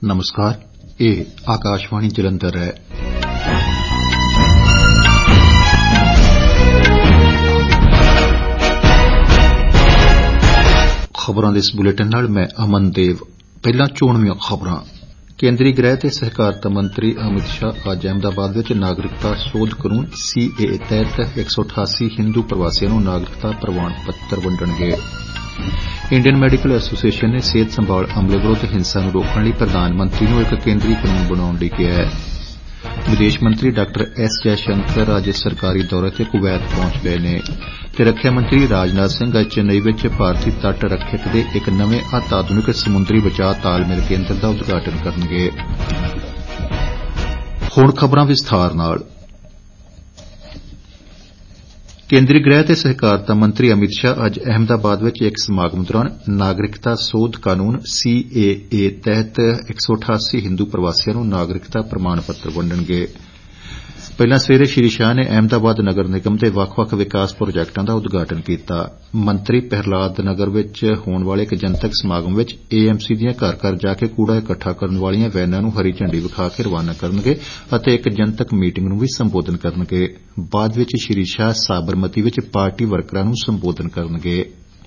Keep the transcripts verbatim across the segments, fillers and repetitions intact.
नमस्कार, ਇਹ ਆਕਾਸ਼ਵਾਣੀ ਜਲੰਧਰ ਹੈ। ਖਬਰਾਂ ਦੇ ਇਸ ਬੁਲੇਟਿਨ ਨਾਲ ਮੈਂ ਅਮਨ ਦੇਵ। ਪਹਿਲਾਂ ਚੋਣਵੀਆਂ ਖਬਰਾਂ। ਕੇਂਦਰੀ ਗ੍ਰਹਿ ਤੇ ਸਹਿਕਾਰਤਾ ਮੰਤਰੀ ਅਮਿਤ ਸ਼ਾਹ ਅੱਜ ਅਹਿਮਦਾਬਾਦ ਵਿੱਚ ਨਾਗਰਿਕਤਾ ਸੋਧ ਕਾਨੂੰਨ ਸੀ ਏ ਏ ਤਹਿਤ ਇੱਕ ਸੌ ਅਠਾਸੀ ਹਿੰਦੂ ਪ੍ਰਵਾਸੀਆਂ ਨੂੰ ਨਾਗਰਿਕਤਾ ਪ੍ਰਮਾਣ ਪੱਤਰ ਵੰਡਣਗੇ। ਇੰਡੀਅਨ ਮੈਡੀਕਲ ਐਸੋਸੀਏਸ਼ਨ ਨੇ ਸਿਹਤ ਸੰਭਾਲ ਅਮਲੇ ਵਿਰੁੱਧ ਹਿੰਸਾ ਨੂੰ ਰੋਕਣ ਲਈ ਪ੍ਰਧਾਨ ਮੰਤਰੀ ਨੂੰ ਇੱਕ ਕੇਂਦਰੀ ਕਾਨੂੰਨ ਬਣਾਉਣ ਲਈ ਕਿਹਾ ਹੈ। ਵਿਦੇਸ਼ ਮੰਤਰੀ ਡਾ ਐਸ ਜੈ ਸ਼ੰਕਰ ਅੱਜ ਸਰਕਾਰੀ ਦੌਰੇ ਤੇ ਕੁਵੈਤ ਪਹੁੰਚ ਗਏ ਨੇ ਤੇ ਰੱਖਿਆ ਮੰਤਰੀ ਰਾਜਨਾਥ ਸਿੰਘ ਅੱਜ ਚੇਨਈ ਵਿੱਚ ਭਾਰਤੀ ਤੱਟ ਰੱਖਿਅਕ ਦੇ ਇੱਕ ਨਵੇਂ ਅਤਿ ਆਧੁਨਿਕ ਸਮੁੰਦਰੀ ਬਚਾਅ ਤਾਲਮੇਲ ਕੇਂਦਰ ਦਾ ਉਦਘਾਟਨ ਕਰਨਗੇ। ਹੁਣ ਖਬਰਾਂ ਵਿਸਥਾਰ ਨਾਲ। ਕੇਂਦਰੀ ਗ੍ਰਹਿ ਤੇ ਸਹਿਕਾਰਤਾ ਮੰਤਰੀ ਅਮਿਤ ਸ਼ਾਹ ਅੱਜ ਅਹਿਮਦਾਬਾਦ ਵਿੱਚ ਇੱਕ ਸਮਾਗਮ ਦੌਰਾਨ ਨਾਗਰਿਕਤਾ ਸੋਧ ਕਾਨੂੰਨ ਸੀ ਏ ਏ ਤਹਿਤ ਇੱਕ ਸੌ ਅਠਾਸੀ ਹਿੰਦੂ ਪ੍ਰਵਾਸੀਆਂ ਨੂੰ ਨਾਗਰਿਕਤਾ ਪ੍ਰਮਾਣ ਪੱਤਰ ਵੰਡਣਗੇ। ਪਹਿਲਾਂ ਸਵੇਰੇ ਸ੍ਰੀ ਸ਼ਾਹ ਨੇ ਅਹਿਮਦਾਬਾਦ ਨਗਰ ਨਿਗਮ ਦੇ ਵੱਖ-ਵੱਖ ਵਿਕਾਸ ਪ੍ਰੋਜੈਕਟਾਂ ਦਾ ਉਦਘਾਟਨ ਕੀਤਾ। ਮੰਤਰੀ ਪ੍ਰਹਲਾਦ ਨਗਰ ਵਿੱਚ ਹੋਣ ਵਾਲੇ ਇੱਕ ਜਨਤਕ ਸਮਾਗਮ ਵਿੱਚ ਏ ਐਮ ਸੀ ਦੀਆਂ ਘਰ-ਘਰ ਜਾ ਕੇ ਕੂੜਾ ਇਕੱਠਾ ਕਰਨ ਵਾਲੀਆਂ ਵੈਨਾਂ ਨੂੰ ਹਰੀ ਝੰਡੀ ਵਿਖਾ ਕੇ ਰਵਾਨਾ ਕਰਨਗੇ ਅਤੇ ਇੱਕ ਜਨਤਕ ਮੀਟਿੰਗ ਨੂੰ ਵੀ ਸੰਬੋਧਨ ਕਰਨਗੇ। ਬਾਅਦ ਵਿੱਚ ਸ੍ਰੀ ਸ਼ਾਹ ਸਾਬਰਮਤੀ ਵਿੱਚ ਪਾਰਟੀ ਵਰਕਰਾਂ ਨੂੰ ਸੰਬੋਧਨ ਕਰਨਗੇ।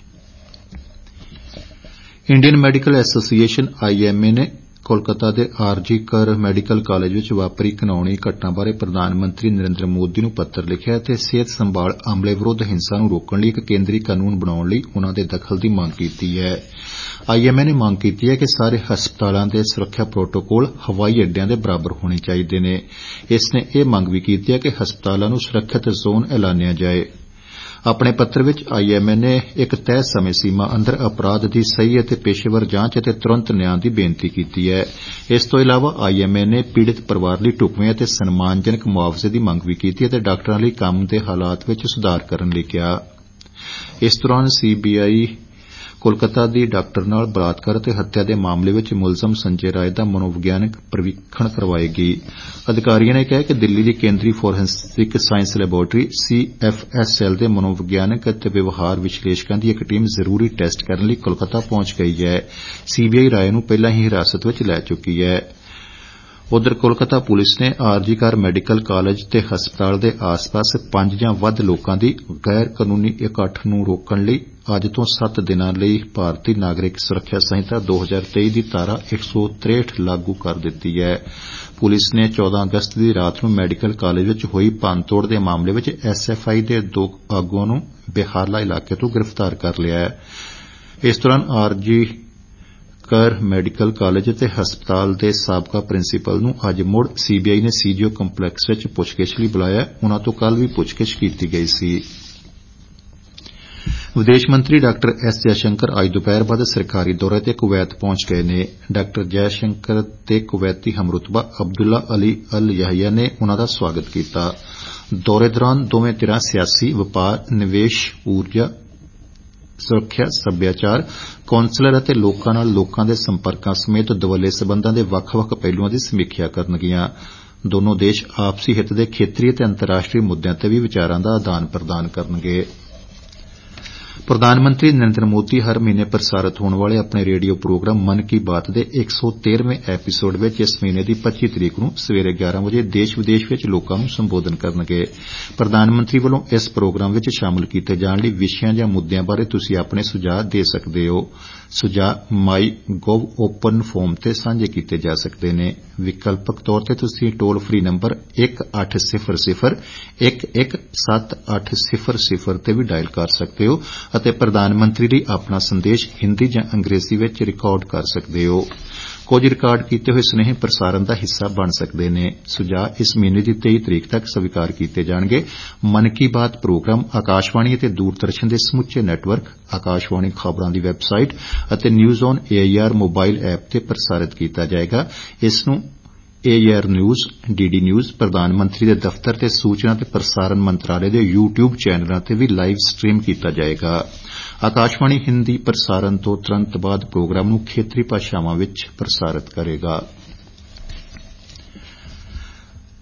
Indian medical association I M A ਨੇ ਕੋਲਕਾਤਾ ਦੇ ਆਰਜੀ ਕਰ ਮੈਡੀਕਲ ਕਾਲਜ ਵਿੱਚ ਵਾਪਰੀ ਘਿਨਾਉਣੀ ਘਟਨਾ ਬਾਰੇ ਪ੍ਰਧਾਨ ਮੰਤਰੀ ਨਰਿੰਦਰ ਮੋਦੀ ਨੂੰ ਪੱਤਰ ਲਿਖਿਆ ਅਤੇ ਸਿਹਤ ਸੰਭਾਲ ਅਮਲੇ ਵਿਰੁੱਧ ਹਿੰਸਾ ਨੂੰ ਰੋਕਣ ਲਈ ਇੱਕ ਕੇਂਦਰੀ ਕਾਨੂੰਨ ਬਣਾਉਣ ਲਈ ਉਨ੍ਹਾਂ ਦੇ ਦਖਲ ਦੀ ਮੰਗ ਕੀਤੀ ਹੈ। ਆਈ ਐਮ ਏ ਨੇ ਮੰਗ ਕੀਤੀ ਹੈ ਕਿ ਸਾਰੇ ਹਸਪਤਾਲਾਂ ਦੇ ਸੁਰੱਖਿਆ ਪ੍ਰੋਟੋਕਾਲ ਹਵਾਈ ਅੱਡਿਆਂ ਦੇ ਬਰਾਬਰ ਹੋਣੇ ਚਾਹੀਦੇ ਨੇ। ਇਸ ਨੇ ਇਹ ਮੰਗ ਵੀ ਕੀਤੀ ਹੈ ਕਿ ਹਸਪਤਾਲਾਂ ਨੂੰ ਸੁਰੱਖਿਅਤ ਜ਼ੋਨ ਐਲਾਨਿਆ ਜਾਏ। ਆਪਣੇ ਪੱਤਰ ਵਿੱਚ ਆਈ ਐਮ ਏ ਨੇ ਇੱਕ ਤੈਅ ਸਮੇਂ ਸੀਮਾ ਅੰਦਰ ਅਪਰਾਧ ਦੀ ਸਹੀ ਅਤੇ ਪੇਸ਼ੇਵਰ ਜਾਂਚ ਅਤੇ ਤੁਰੰਤ ਨਿਆਂ ਦੀ ਬੇਨਤੀ ਕੀਤੀ ਹੈ। ਇਸ ਤੋਂ ਇਲਾਵਾ ਆਈ ਐਮ ਏ ਨੇ ਪੀੜਤ ਪਰਿਵਾਰ ਲਈ ਢੁਕਵੇਂ ਅਤੇ ਸਨਮਾਨਜਨਕ ਮੁਆਵਜ਼ੇ ਦੀ ਮੰਗ ਵੀ ਕੀਤੀ ਅਤੇ ਡਾਕਟਰਾਂ ਲਈ ਕੰਮ ਦੇ ਹਾਲਾਤ ਵਿੱਚ ਸੁਧਾਰ ਕਰਨ ਲਈ ਕਿਹਾ। ਇਸ ਦੌਰਾਨ ਸੀ ਬੀ ਆਈ ਕੋਲਕਾਤਾ ਦੀ ਡਾਕਟਰ ਨਾਲ ਬਲਾਤਕਾਰ ਅਤੇ ਹੱਤਿਆ ਦੇ ਮਾਮਲੇ ਵਿੱਚ ਮੁਲਜ਼ਮ ਸੰਜੇ ਰਾਏ ਦਾ ਮਨੋਵਿਗਿਆਨਕ ਪਰੀਖਣ ਕਰਵਾਏਗੀ। ਅਧਿਕਾਰੀਆਂ ਨੇ ਕਿਹਾ ਕਿ ਦਿੱਲੀ ਦੀ ਕੇਂਦਰੀ forensic science laboratory C F S L ਦੇ ਮਨੋਵਿਗਿਆਨਕ ਅਤੇ ਵਿਵਹਾਰ ਵਿਸ਼ਲੇਸ਼ਕਾਂ ਦੀ ਇੱਕ ਟੀਮ ਜ਼ਰੂਰੀ ਟੈਸਟ ਕਰਨ ਲਈ ਕੋਲਕਾਤਾ ਪਹੁੰਚ ਗਈ ਹੈ। ਸੀ ਬੀ ਆਈ ਰਾਏ ਨੂੰ ਪਹਿਲਾਂ ਹੀ ਹਿਰਾਸਤ ਵਿੱਚ ਲੈ ਚੁੱਕੀ ਹੈ। ਉਧਰ ਕੋਲਕਾਤਾ ਪੁਲਿਸ ਨੇ ਆਰਜੀ ਕਰ ਮੈਡੀਕਲ ਕਾਲਜ ਤੇ ਹਸਪਤਾਲ ਦੇ ਆਸ-ਪਾਸ ਪੰਜ ਜਾਂ ਵੱਧ ਲੋਕਾਂ ਦੀ ਗੈਰ ਕਾਨੂੰਨੀ ਇਕੱਠ ਨੂੰ ਰੋਕਣ ਲਈ ਅੱਜ ਤੋਂ ਸੱਤ ਦਿਨਾਂ ਲਈ ਭਾਰਤੀ ਨਾਗਰਿਕ ਸੁਰੱਖਿਆ ਸੰਹਿਤਾ ਦੋ ਹਜ਼ਾਰ ਤੇਈ ਦੀ ਧਾਰਾ ਇੱਕ ਸੌ ਤਰੇਹਠ ਲਾਗੂ ਕਰ ਦਿੱਤੀ ਹੈ। ਪੁਲਿਸ ਨੇ ਚੌਦਾਂ ਅਗਸਤ ਦੀ ਰਾਤ ਨੂੰ ਮੈਡੀਕਲ ਕਾਲਜ ਵਿੱਚ ਹੋਈ ਭੰਨਤੋੜ ਦੇ ਮਾਮਲੇ ਵਿੱਚ ਐਸ ਐਫ ਆਈ ਦੇ ਦੋ ਆਗੂਆਂ ਨੂੰ ਬੇਹਾਲਾ ਇਲਾਕੇ ਤੋਂ ਗ੍ਰਿਫਤਾਰ ਕਰ ਲਿਆ ਹੈ। ਇਸ ਦੌਰਾਨ ਆਰਜੀ ਕਰ ਮੈਡੀਕਲ ਕਾਲਜ ਅਤੇ ਹਸਪਤਾਲ ਦੇ ਸਾਬਕਾ ਪ੍ਰਿੰਸੀਪਲ ਨੂੰ ਅੱਜ ਮੁੜ ਸੀ ਬੀ ਆਈ ਨੇ ਸੀ ਜੀ ਓ ਕੰਪਲੈਕਸ ਵਿੱਚ ਪੁੱਛਗਿੱਛ ਲਈ ਬੁਲਾਇਆ। ਉਨ੍ਹਾਂ ਤੋਂ ਕੱਲ੍ਹ ਵੀ ਪੁੱਛਗਿੱਛ ਕੀਤੀ ਗਈ ਸੀ। ਵਿਦੇਸ਼ ਮੰਤਰੀ ਡਾ ਐਸ ਜੈ ਸ਼ੰਕਰ ਅੱਜ ਦੁਪਹਿਰ ਬਾਅਦ ਸਰਕਾਰੀ ਦੌਰੇ ਤੇ ਕੁਵੈਤ ਪਹੁੰਚ ਗਏ ਨੇ। ਡਾ ਜੈ ਸ਼ੰਕਰ ਤੇ ਕੁਵੈਤੀ ਹਮਰੁਤਬਾ ਅਬਦੁੱਲਾ ਅਲੀ ਅਲ ਯਾਹਿਆ ਨੇ ਉਨ੍ਹਾਂ ਦਾ ਸਵਾਗਤ ਕੀਤਾ। ਦੌਰੇ ਦੌਰਾਨ ਦੋਵੇਂ ਧਿਰਾਂ ਸਿਆਸੀ, ਵਪਾਰ, ਨਿਵੇਸ਼, ਊਰਜਾ, ਸੁਰੱਖਿਆ, ਸੱਭਿਆਚਾਰ, ਕੌਂਸਲਰ ਅਤੇ ਲੋਕਾਂ ਨਾਲ ਲੋਕਾਂ ਦੇ ਸੰਪਰਕਾਂ ਸਮੇਤ ਦੁਵੱਲੇ ਸਬੰਧਾਂ ਦੇ ਵੱਖ-ਵੱਖ ਪਹਿਲੂਆਂ ਦੀ ਸਮੀਖਿਆ ਕਰਨਗੀਆਂ। ਦੋਨੋਂ ਦੇਸ਼ ਆਪਸੀ ਹਿੱਤ ਦੇ ਖੇਤਰੀ ਅਤੇ ਅੰਤਰਰਾਸ਼ਟਰੀ ਮੁੱਦਿਆਂ ਤੇ ਵੀ ਵਿਚਾਰਾਂ ਦਾ ਆਦਾਨ ਪ੍ਰਦਾਨ ਕਰਨਗੇ। ਪ੍ਰਧਾਨ ਮੰਤਰੀ ਨਰਿੰਦਰ ਮੋਦੀ ਹਰ ਮਹੀਨੇ ਪ੍ਰਸਾਰਿਤ ਹੋਣ ਵਾਲੇ ਆਪਣੇ ਰੇਡੀਓ ਪ੍ਰੋਗਰਾਮ ਮਨ ਕੀ ਬਾਤ ਦੇ ਇੱਕ ਸੌ ਤੇਰ੍ਹਵੇਂ ਐਪੀਸੋਡ ਵਿੱਚ ਇਸ ਮਹੀਨੇ ਦੀ ਪੱਚੀ ਤਰੀਕ ਨੂੰ ਸਵੇਰੇ ਗਿਆਰਾਂ ਵਜੇ ਦੇਸ਼ ਵਿਦੇਸ਼ ਵਿੱਚ ਲੋਕਾਂ ਨੂੰ ਸੰਬੋਧਨ ਕਰਨਗੇ। ਪ੍ਰਧਾਨ ਮੰਤਰੀ ਵੱਲੋਂ ਇਸ ਪ੍ਰੋਗਰਾਮ ਵਿੱਚ ਸ਼ਾਮਲ ਕੀਤੇ ਜਾਣ ਲਈ ਵਿਸ਼ਿਆਂ ਜਾਂ ਮੁੱਦਿਆਂ ਬਾਰੇ ਤੁਸੀਂ ਆਪਣੇ ਸੁਝਾਅ ਦੇ ਸਕਦੇ ਹੋ। ਸੁਝਾਅ ਮਾਈ ਗੋਵ ਓਪਨ ਫੋਰਮ ਤੇ ਸਾਂਝੇ ਕੀਤੇ ਜਾ ਸਕਦੇ ਨੇ। ਵਿਕਲਪਕ ਤੌਰ ਤੇ ਤੁਸੀਂ ਟੋਲ ਫਰੀ ਨੰਬਰ ਇੱਕ ਅੱਠ ਸਿਫਰ ਸਿਫਰ ਇੱਕ ਇੱਕ ਸੱਤ ਅੱਠ ਸਿਫਰ ਸਿਫਰ ਤੇ ਵੀ ਡਾਇਲ ਕਰ ਸਕਦੇ ਹੋ ਅਤੇ ਪ੍ਰਧਾਨ ਮੰਤਰੀ ਲਈ ਆਪਣਾ ਸੰਦੇਸ਼ ਹਿੰਦੀ ਜਾਂ ਅੰਗਰੇਜ਼ੀ ਵਿੱਚ ਰਿਕਾਰਡ ਕਰ ਸਕਦੇ ਹੋ। ਕੁਝ ਰਿਕਾਰਡ ਕੀਤੇ ਹੋਏ ਸੁਨੇਹੇ ਪ੍ਰਸਾਰਣ ਦਾ ਹਿੱਸਾ ਬਣ ਸਕਦੇ ਨੇ। ਸੁਝਾਅ ਇਸ ਮਹੀਨੇ ਦੀ ਤੇਈ ਤਰੀਕ ਤੱਕ ਸਵੀਕਾਰ ਕੀਤੇ ਜਾਣਗੇ। ਮਨ ਕੀ ਬਾਤ ਪ੍ਰੋਗਰਾਮ ਆਕਾਸ਼ਵਾਣੀ ਅਤੇ ਦੂਰਦਰਸ਼ਨ ਦੇ ਸਮੁੱਚੇ ਨੈਟਵਰਕ, ਆਕਾਸ਼ਵਾਣੀ ਖਬਰਾਂ ਦੀ ਵੈਬਸਾਈਟ ਅਤੇ news on A I R mobile app ਤੇ ਪ੍ਰਸਾਰਿਤ ਕੀਤਾ ਜਾਏਗਾ। ਇਸ ਨੂੰ A I R news, D D news, ਪ੍ਰਧਾਨ ਮੰਤਰੀ ਦੇ ਦਫ਼ਤਰ ਤੇ ਸੂਚਨਾ ਤੇ ਪ੍ਰਸਾਰਣ ਮੰਤਰਾਲੇ ਦੇ ਯੂ ਟਿਊਬ ਚੈਨਲਾਂ ਤੇ ਵੀ ਲਾਈਵ ਸਟ੍ਰੀਮ ਕੀਤਾ ਜਾਏਗਾ। ਆਕਾਸ਼ਵਾਣੀ ਹਿੰਦੀ ਪ੍ਰਸਾਰਣ ਤੋਂ ਤੁਰੰਤ ਬਾਅਦ ਪ੍ਰੋਗਰਾਮ ਨੂੰ ਖੇਤਰੀ ਭਾਸ਼ਾਵਾਂ ਵਿੱਚ ਪ੍ਰਸਾਰਿਤ ਕਰੇਗਾ।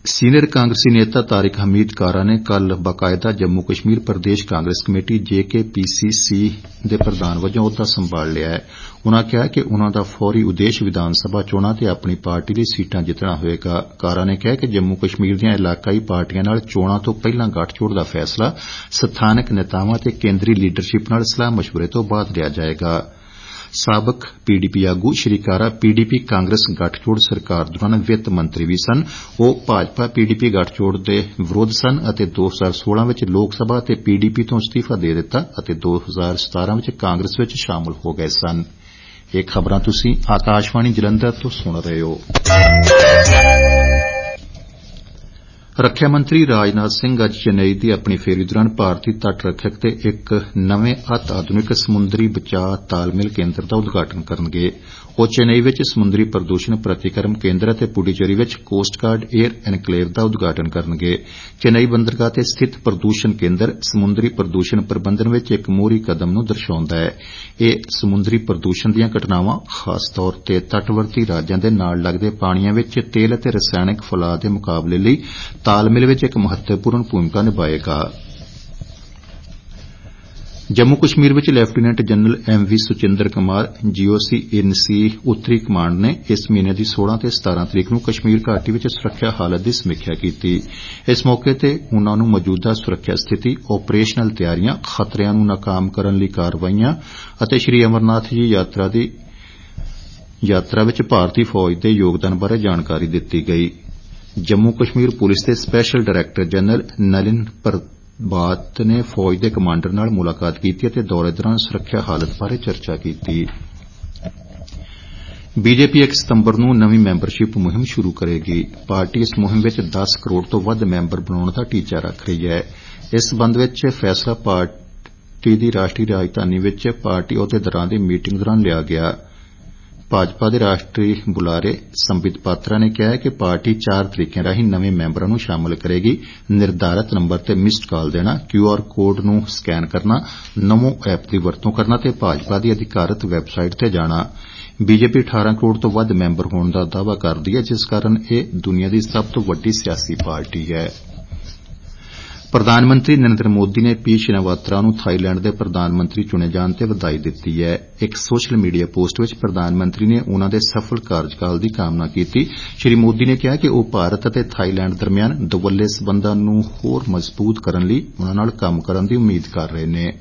सीनियर कांग्रेसी नेता तारिक हमीद कारा ने कल बाकायदा Jammu Kashmir Pradesh Congress committee J K P सी सी दे प्रधान वजों अहुदा संभाल लिया है। उन्होंने कहा कि उन्हों दा फौरी उद्देश विधान सभा चोणां ते अपनी पार्टी ਲਈ सीटां जितना होएगा। कारा ने कहा कि जम्मू कश्मीर ਦੀਆਂ इलाकाई पार्टियां नाल चोणां ਤੋਂ ਪਹਿਲਾਂ ਗੱਠਜੋੜ ਦਾ फैसला ਸਥਾਨਕ नेतावां ਤੇ ਕੇਂਦਰੀ ਲੀਡਰਸ਼ਿਪ ਨਾਲ ਸਲਾਹ ਮਸ਼ਵਰੇ ਤੋਂ ਬਾਅਦ ਲਿਆ ਜਾਏਗਾ। ਸਾਬਕ ਪੀਡੀਪੀ ਆਗੂ ਸ਼੍ਰੀ ਕਾਰਾ ਪੀਡੀਪੀ ਕਾਂਗਰਸ ਗੱਠਜੋੜ ਸਰਕਾਰ ਦੌਰਾਨ ਵਿੱਤ ਮੰਤਰੀ ਵੀ ਸਨ। ਉਹ ਭਾਜਪਾ ਪੀਡੀਪੀ ਗੱਠਜੋੜ ਦੇ ਵਿਰੋਧ ਸਨ ਅਤੇ ਦੋ ਹਜ਼ਾਰ ਸੋਲਾਂ ਵਿੱਚ ਲੋਕ ਸਭਾ ਅਤੇ ਪੀਡੀਪੀ ਤੋਂ ਅਸਤੀਫਾ ਦੇ ਦਿੱਤਾ ਅਤੇ ਦੋ ਹਜ਼ਾਰ ਸਤਾਰਾਂ ਵਿੱਚ ਕਾਂਗਰਸ ਵਿੱਚ ਸ਼ਾਮਲ ਹੋ ਗਏ ਸਨ। ਇਹ ਖਬਰਾਂ ਤੁਸੀਂ ਆਕਾਸ਼ਵਾਣੀ ਜਲੰਧਰ ਤੋਂ ਸੁਣ ਰਹੇ ਹੋ। ਰੱਖਿਆ ਮੰਤਰੀ ਰਾਜਨਾਥ ਸਿੰਘ ਅੱਜ ਚੇਨਈ ਦੀ ਆਪਣੀ ਫੇਰੀ ਦੌਰਾਨ ਭਾਰਤੀ ਤੱਟ ਰੱਖਿਅਕ ਤੇ ਇੱਕ ਨਵੇਂ ਅਤ ਆਧੁਨਿਕ ਸਮੁੰਦਰੀ ਬਚਾਅ ਤਾਲਮੇਲ ਕੇਂਦਰ ਦਾ ਉਦਘਾਟਨ ਕਰਨਗੇ। ਉਹ ਚੇਨਈ ਵਿੱਚ ਸਮੁੰਦਰੀ ਪ੍ਰਦੂਸ਼ਣ ਪ੍ਰਤੀਕਰਮ ਕੇਂਦਰ ਅਤੇ ਪੁਡੂਚੇਰੀ ਵਿੱਚ ਕੋਸਟ ਗਾਰਡ ਏਅਰ ਐਨਕਲੇਵ ਦਾ ਉਦਘਾਟਨ ਕਰਨਗੇ। ਚੇਨਈ ਬੰਦਰਗਾਹ ਤੇ ਸਥਿਤ ਪ੍ਰਦੂਸ਼ਣ ਕੇਂਦਰ ਸਮੁੰਦਰੀ ਪ੍ਰਦੂਸ਼ਣ ਪ੍ਰਬੰਧਨ ਵਿੱਚ ਇੱਕ ਮੋਹਰੀ ਕਦਮ ਨੂੰ ਦਰਸਾਉਂਦਾ ਹੈ। ਇਹ ਸਮੁੰਦਰੀ ਪ੍ਰਦੂਸ਼ਣ ਦੀਆਂ ਘਟਨਾਵਾਂ ਖਾਸ ਤੌਰ ਤੇ ਤੱਟਵਰਤੀ ਰਾਜਾਂ ਦੇ ਨਾਲ ਲੱਗਦੇ ਪਾਣੀਆਂ ਵਿੱਚ ਤੇਲ ਅਤੇ ਰਸਾਇਣਕ ਫੈਲਾਅ ਦੇ ਮੁਕਾਬਲੇ ਲਈ ਤਾਲਮੇਲ ਵਿੱਚ ਇੱਕ ਮਹੱਤਵਪੂਰਨ ਭੂਮਿਕਾ ਨਿਭਾਏਗਾ। ਜੰਮੂ ਕਸ਼ਮੀਰ ਵਿੱਚ lieutenant general M V Suchindra Kumar GOC in C ਉੱਤਰੀ ਕਮਾਂਡ ਨੇ ਇਸ ਮਹੀਨੇ ਦੀ ਸੋਲਾਂ ਤੇ ਸਤਾਰਾਂ ਤਰੀਕ ਨੂੰ ਕਸ਼ਮੀਰ ਘਾਟੀ ਵਿੱਚ ਸੁਰੱਖਿਆ ਹਾਲਤ ਦੀ ਸਮੀਖਿਆ ਕੀਤੀ। ਇਸ ਮੌਕੇ ਤੇ ਉਨ੍ਹਾਂ ਨੂੰ ਮੌਜੂਦਾ ਸੁਰੱਖਿਆ ਸਥਿਤੀ ਆਪਰੇਸ਼ਨਲ ਤਿਆਰੀਆਂ ਖਤਰਿਆਂ ਨੂੰ ਨਾਕਾਮ ਕਰਨ ਲਈ ਕਾਰਵਾਈਆਂ ਅਤੇ ਸ੍ਰੀ ਅਮਰਨਾਥ ਜੀ ਯਾਤਰਾ ਦੀ ਯਾਤਰਾ ਵਿੱਚ ਭਾਰਤੀ ਫੌਜ ਦੇ ਯੋਗਦਾਨ ਬਾਰੇ ਜਾਣਕਾਰੀ ਦਿੱਤੀ ਗਈ। ਜੰਮੂ ਕਸ਼ਮੀਰ ਪੁਲਿਸ ਦੇ special director general Nalin Prabhat ਨੇ ਫੌਜ ਦੇ ਕਮਾਂਡਰ ਨਾਲ ਮੁਲਾਕਾਤ ਕੀਤੀ ਅਤੇ ਦੌਰੇ ਦੌਰਾਨ ਸੁਰੱਖਿਆ ਹਾਲਤ ਬਾਰੇ ਚਰਚਾ ਕੀਤੀ। ਬੀਜੇਪੀ ਇੱਕ ਸਤੰਬਰ ਨੂੰ ਨਵੀਂ ਮੈਂਬਰਸ਼ਿਪ ਮੁਹਿੰਮ ਸ਼ੁਰੂ ਕਰੇਗੀ। ਪਾਰਟੀ ਇਸ ਮੁਹਿੰਮ ਵਿੱਚ ਦਸ ਕਰੋੜ ਤੋਂ ਵੱਧ ਮੈਂਬਰ ਬਣਾਉਣ ਦਾ ਟੀਚਾ ਰੱਖ ਰਹੀ ਹੈ। ਇਸ ਸਬੰਧ ਵਿੱਚ ਫੈਸਲਾ ਪਾਰਟੀ ਦੀ ਰਾਸ਼ਟਰੀ ਰਾਜਧਾਨੀ ਵਿੱਚ ਪਾਰਟੀ ਅਹੁਦੇਦਾਰਾਂ ਦੀ ਮੀਟਿੰਗ ਦੌਰਾਨ ਲਿਆ ਗਿਆ। ਭਾਜਪਾ ਦੇ ਰਾਸ਼ਟਰੀ ਬੁਲਾਰੇ ਸੰਬਿਤ ਪਾਤਰਾ ਨੇ ਕਿਹਾ ਕਿ ਪਾਰਟੀ ਚਾਰ ਤਰੀਕਿਆਂ ਰਾਹੀਂ ਨਵੇਂ ਮੈਂਬਰਾਂ ਨੂੰ ਸ਼ਾਮਲ ਕਰੇਗੀ। ਨਿਰਧਾਰਤ ਨੰਬਰ ਤੇ ਮਿਸਡ ਕਾਲ ਦੇਣਾ, ਕਿਊ ਆਰ ਕੋਡ ਨੂੰ ਸਕੈਨ ਕਰਨਾ, ਨਮੋ ਐਪ ਦੀ ਵਰਤੋਂ ਕਰਨਾ ਤੇ ਭਾਜਪਾ ਦੀ ਅਧਿਕਾਰਤ ਵੈਬਸਾਈਟ ਤੇ ਜਾਣਾ। ਬੀਜੇਪੀ ਅਠਾਰਾਂ ਕਰੋੜ ਤੋਂ ਵੱਧ ਮੈਂਬਰ ਹੋਣ ਦਾ ਦਾਅਵਾ ਕਰਦੀ ਹੈ, ਜਿਸ ਕਾਰਨ ਇਹ ਦੁਨੀਆ ਦੀ ਸਭ ਤੋਂ ਵੱਡੀ ਸਿਆਸੀ ਪਾਰਟੀ ਹੈ। ਪ੍ਰਧਾਨ ਮੰਤਰੀ ਨਰਿੰਦਰ ਮੋਦੀ ਨੇ ਪੀ ਸ਼ਿਨਾਵਾਤਰਾ ਨੂੰ ਥਾਈਲੈਂਡ ਦੇ ਪ੍ਰਧਾਨ ਮੰਤਰੀ ਚੁਣੇ ਜਾਣ ਤੇ ਵਧਾਈ ਦਿੱਤੀ ਹੈ। ਇੱਕ ਸੋਸ਼ਲ ਮੀਡੀਆ ਪੋਸਟ ਵਿੱਚ ਪ੍ਰਧਾਨ ਮੰਤਰੀ ਨੇ ਉਨ੍ਹਾਂ ਦੇ ਸਫਲ ਕਾਰਜਕਾਲ ਦੀ ਕਾਮਨਾ ਕੀਤੀ। ਸ੍ਰੀ ਮੋਦੀ ਨੇ ਕਿਹਾ ਕਿ ਉਹ ਭਾਰਤ ਅਤੇ ਥਾਈਲੈਂਡ ਦਰਮਿਆਨ ਦੁਵੱਲੇ ਸਬੰਧਾਂ ਨੂੰ ਹੋਰ ਮਜ਼ਬੂਤ ਕਰਨ ਲਈ ਉਨ੍ਹਾਂ ਨਾਲ ਕੰਮ ਕਰਨ ਦੀ ਉਮੀਦ ਕਰ ਰਹੇ ਨੇ।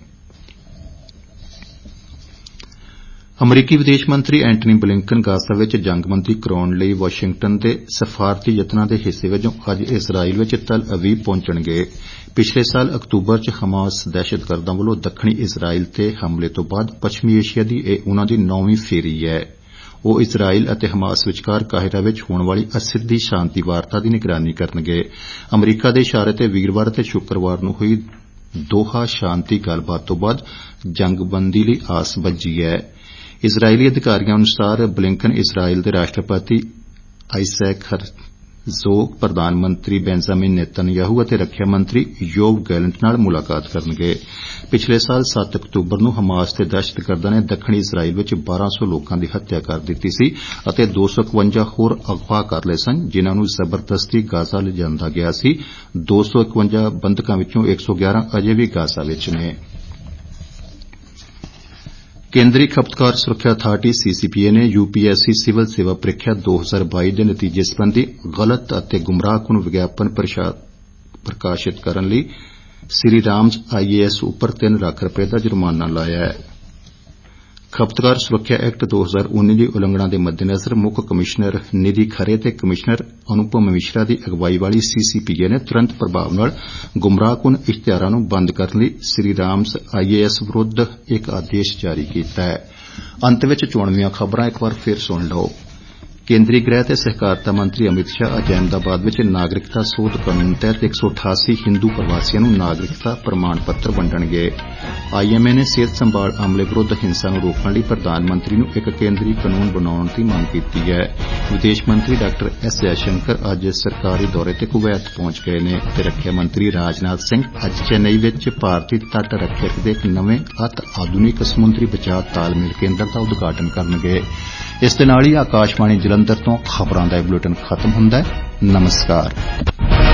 ਅਮਰੀਕੀ ਵਿਦੇਸ਼ ਮੰਤਰੀ ਐਂਟਨੀ ਬਲਿੰਕਨ ਗਾਜ਼ਾ ਵਿੱਚ ਜੰਗਬੰਦੀ ਕਰਾਉਣ ਲਈ ਵਾਸ਼ਿੰਗਟਨ ਦੇ ਸਫਾਰਤੀ ਯਤਨਾਂ ਦੇ ਹਿੱਸੇ ਵਜੋਂ ਅੱਜ ਇਸਰਾਈਲ ਵਿੱਚ ਤਲ ਅਵੀਵ ਪਹੁੰਚਣਗੇ। ਪਿਛਲੇ ਸਾਲ ਅਕਤੂਬਰ ਚ ਹਮਾਸ ਦਹਿਸ਼ਤਗਰਦਾਂ ਵੱਲੋਂ ਦੱਖਣੀ ਇਸਰਾਈਲ ਤੇ ਹਮਲੇ ਤੋਂ ਬਾਅਦ ਪੱਛਮੀ ਏਸ਼ੀਆ ਦੀ ਇਹ ਉਨ੍ਹਾਂ ਦੀ ਨੌਵੀਂ ਫੇਰੀ ਹੈ। ਉਹ ਇਸਰਾਈਲ ਅਤੇ ਹਮਾਸ ਵਿਚਕਾਰ ਕਾਹਿਰਾ ਵਿੱਚ ਹੋਣ ਵਾਲੀ ਅਸਿੱਧੀ ਸ਼ਾਂਤੀ ਵਾਰਤਾ ਦੀ ਨਿਗਰਾਨੀ ਕਰਨਗੇ। ਅਮਰੀਕਾ ਦੇ ਇਸ਼ਾਰੇ ਤੇ ਵੀਰਵਾਰ ਅਤੇ ਸ਼ੁੱਕਰਵਾਰ ਨੂੰ ਹੋਈ ਦੋਹਾ ਸ਼ਾਂਤੀ ਗੱਲਬਾਤ ਤੋਂ ਬਾਅਦ ਜੰਗਬੰਦੀ ਲਈ ਆਸ ਬੱਝੀ ਹੈ। ਇਜ਼ਰਾਈਲੀ ਅਧਿਕਾਰੀਆਂ ਅਨੁਸਾਰ ਬਲਿੰਕਨ ਇਜ਼ਰਾਈਲ ਦੇ ਰਾਸ਼ਟਰਪਤੀ ਆਈਸੈਕ ਹਰਜ਼ੋਗ, ਪ੍ਰਧਾਨ ਮੰਤਰੀ ਬੈਂਜਾਮਿਨ ਨੇਤਨਯਾਹੂ ਅਤੇ ਰੱਖਿਆ ਮੰਤਰੀ ਯੋਵ ਗੈਲੰਟ ਨਾਲ ਮੁਲਾਕਾਤ ਕਰਨਗੇ। ਪਿਛਲੇ ਸਾਲ ਸੱਤ ਅਕਤੂਬਰ ਨੂੰ ਹਮਾਸ ਦੇ ਦਹਿਸ਼ਤਗਰਦਾਂ ਨੇ ਦੱਖਣੀ ਇਜ਼ਰਾਈਲ ਵਿੱਚ ਬਾਰਾਂ ਸੌ ਲੋਕਾਂ ਦੀ ਹੱਤਿਆ ਕਰ ਦਿੱਤੀ ਸੀ ਅਤੇ ਦੋ ਸੌ ਇਕਵੰਜਾ ਹੋਰ ਅਗਵਾ ਕਰ ਲਏ ਸਨ, ਜਿਨ੍ਹਾਂ ਨੂੰ ਜ਼ਬਰਦਸਤੀ ਗਾਜ਼ਾ ਲਿਜਾਂਦਾ ਗਿਆ ਸੀ। ਦੋ ਸੌ ਇਕਵੰਜਾ ਬੰਦਕਾਂ ਵਿੱਚੋਂ ਇੱਕ ਸੌ ਗਿਆਰਾਂ ਅਜੇ ਵੀ ਗਾਜ਼ਾ ਵਿੱਚ ਨੇ। ਕੇਂਦਰੀ ਖਪਤਕਾਰ ਸੁਰੱਖਿਆ authority C C P A ਨੇ U P S C civil ਸੇਵਾ ਪ੍ਰੀਖਿਆ ਦੋ ਹਜ਼ਾਰ ਬਾਈ ਦੇ ਨਤੀਜੇ ਸਬੰਧੀ ਗਲਤ ਅਤੇ ਗੁੰਮਰਾਹਕੁਨ ਵਿਗਿਆਪਨ ਪ੍ਰਕਾਸ਼ਿਤ ਕਰਨ ਲਈ ਸ੍ਰੀ ਰਾਮਜ਼ ਆਈ ਏ ਐਸ ਉੱਪਰ ਤਿੰਨ ਲੱਖ ਰੁਪਏ ਦਾ ਜੁਰਮਾਨਾ ਲਾਇਆ ਹੈ। ਖਪਤਕਾਰ ਸੁਰੱਖਿਆ ਐਕਟ ਦੋ ਹਜ਼ਾਰ ਉੱਨੀ ਦੀ ਉਲੰਘਣਾ ਦੇ ਮੱਦੇਨਜ਼ਰ ਮੁੱਖ ਕਮਿਸ਼ਨਰ ਨਿਧੀ ਖਰੇ ਤੇ ਕਮਿਸ਼ਨਰ ਅਨੁਪਮ ਮਿਸ਼ਰਾ ਦੀ ਅਗਵਾਈ ਵਾਲੀ ਸੀ ਸੀ ਪੀ ਏ ਨੇ ਤੁਰੰਤ ਪ੍ਰਭਾਵ ਨਾਲ ਗੁੰਮਰਾਹਕੁਨ ਇਸ਼ਤਿਹਾਰਾਂ ਨੂੰ ਬੰਦ ਕਰਨ ਲਈ ਸ੍ਰੀ ਰਾਮਜ਼ ਆਈ ਏ ਐਸ ਵਿਰੁੱਧ ਇੱਕ ਆਦੇਸ਼ ਜਾਰੀ ਕੀਤਾ ਹੈ। ਅੰਤ ਵਿੱਚ ਚੋਣਵੀਆਂ ਖਬਰਾਂ ਇੱਕ ਵਾਰ ਫਿਰ ਸੁਣ ਲਓ। ਕੇਂਦਰੀ ਗ੍ਰਹਿ ਤੇ ਸਹਿਕਾਰਤਾ ਮੰਤਰੀ ਅਮਿਤ ਸ਼ਾਹ ਅੱਜ ਅਹਿਮਦਾਬਾਦ ਵਿੱਚ ਨਾਗਰਿਕਤਾ ਸੋਧ ਕਾਨੂੰਨ ਤਹਿਤ ਇੱਕ ਸੌ ਅਠਾਸੀ ਹਿੰਦੂ ਪ੍ਰਵਾਸੀਆਂ ਨੂੰ ਨਾਗਰਿਕਤਾ ਪ੍ਰਮਾਣ ਪੱਤਰ ਵੰਡਣਗੇ। ਆਈ ਐਮ ਏ ਨੇ ਸਿਹਤ ਸੰਭਾਲ ਅਮਲੇ ਵਿਰੁੱਧ ਹਿੰਸਾ ਨੂੰ ਰੋਕਣ ਲਈ ਪ੍ਰਧਾਨ ਮੰਤਰੀ ਨੂੰ ਇੱਕ ਕੇਂਦਰੀ ਕਾਨੂੰਨ ਬਣਾਉਣ ਦੀ ਮੰਗ ਕੀਤੀ ਹੈ। ਵਿਦੇਸ਼ ਮੰਤਰੀ ਡਾ ਐਸ ਜੈਸ਼ੰਕਰ ਅੱਜ ਸਰਕਾਰੀ ਦੌਰੇ ਤੇ ਕੁਵੈਤ ਪਹੁੰਚ ਗਏ ਨੇ ਤੇ ਰੱਖਿਆ ਮੰਤਰੀ ਰਾਜਨਾਥ ਸਿੰਘ ਅੱਜ ਚੇਨਈ ਵਿੱਚ ਭਾਰਤੀ ਤੱਟ ਰੱਖਿਅਕ ਦੇ ਇੱਕ ਨਵੇਂ ਅਤ ਆਧੁਨਿਕ ਸਮੁੰਦਰੀ ਬਚਾਅ ਤਾਲਮੇਲ ਕੇਂਦਰ ਦਾ ਉਦਘਾਟਨ ਕਰਨਗੇ। ਇਸ ਦੇ ਨਾਲ ਹੀ ਆਕਾਸ਼ਵਾਣੀ ਜਲੰਧਰ ਤੋਂ ਖਬਰਾਂ ਦਾ ਇਹ ਬੁਲੇਟਿਨ ਖਤਮ ਹੁੰਦਾ ਹੈ। ਨਮਸਕਾਰ।